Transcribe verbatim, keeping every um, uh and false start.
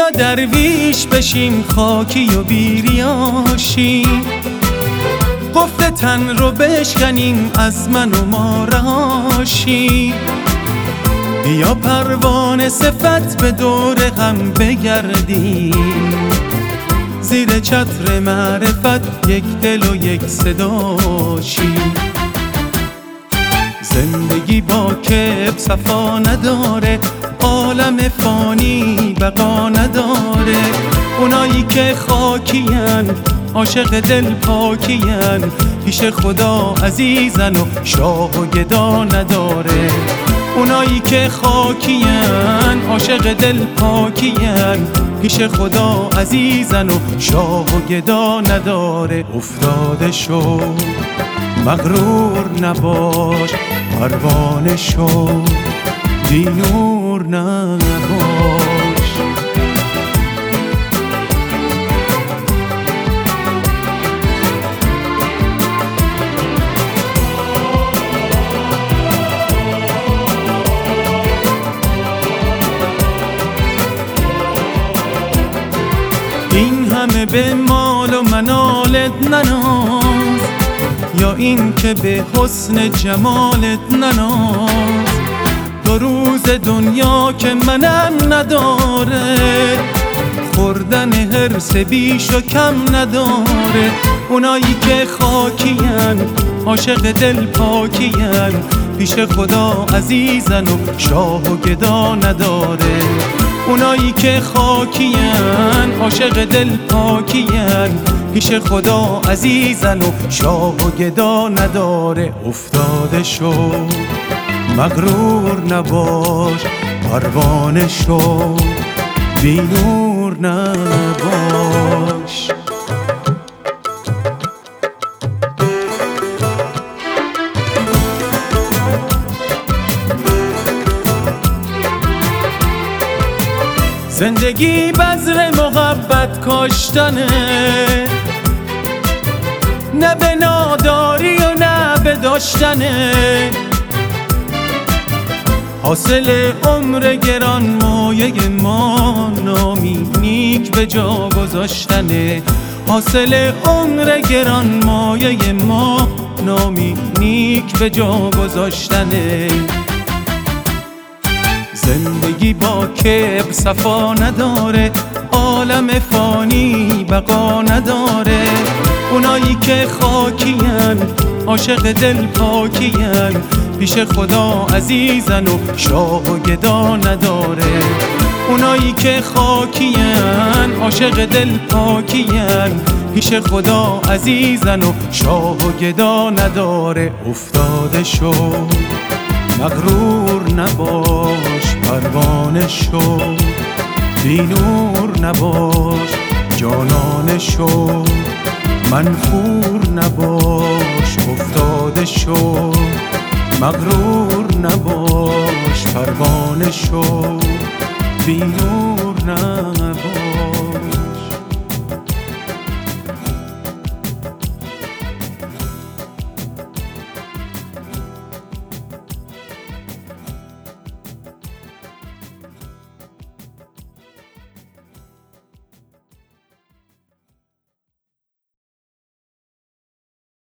بیا درویش بشیم خاکی و بیریاشیم، قفل تن رو بشکنیم از من و ما رهاشیم. بیا پروانه صفت به دور هم بگردیم، زیر چتر معرفت یک دل و یک صداشیم. زندگی با کب صفا نداره، عالم فانی بقا نداره. اونایی که خاکین عاشق دل پاکین، پیش خدا عزیزن و شاه و گدا نداره. اونایی که خاکین عاشق دل پاکین، پیش خدا عزیزن و شاه و گدا نداره. افتاده شو مغرور نباش، پروانه شو بی نور نباش. این همه به مال و منالت نناز، یا این که به حسن جمالت نناز. دو روز دنیا که منم نداره، خوردن حرص بیش و کم نداره. اونایی که خاکین عاشق دل پاکین، پیش خدا عزیزن و شاه و گدا نداره. اونایی که خاکین عاشق دل پاکین، پیش خدا عزیزن و شاه و گدا نداره. افتاده شو مغرور نباش، پروانه شو بی نور نباش. زندگی بذر محبت کاشتنه، نه به ناداری و نه به داشتنه. حاصل عمر گران مایه ما، نامی نیک به جا گذاشتنه. حاصل عمر گران مایه ما، نامی نیک به جا گذاشتنه. زندگی با کبر صفا نداره، عالم فانی بقا نداره. اونایی که خاکین عاشق دل پاکین، پیش خدا عزیزن و شاه و گدا نداره. اونایی که خاکین عاشق دل پاکین، پیش خدا عزیزن و شاه و گدا نداره. افتاده شو مغرور نباش، پروانه شو بی نور نباش. جانانه شو منفور نباش، افتاده شو مغرور نباش. پروانه شو بی نور نباش.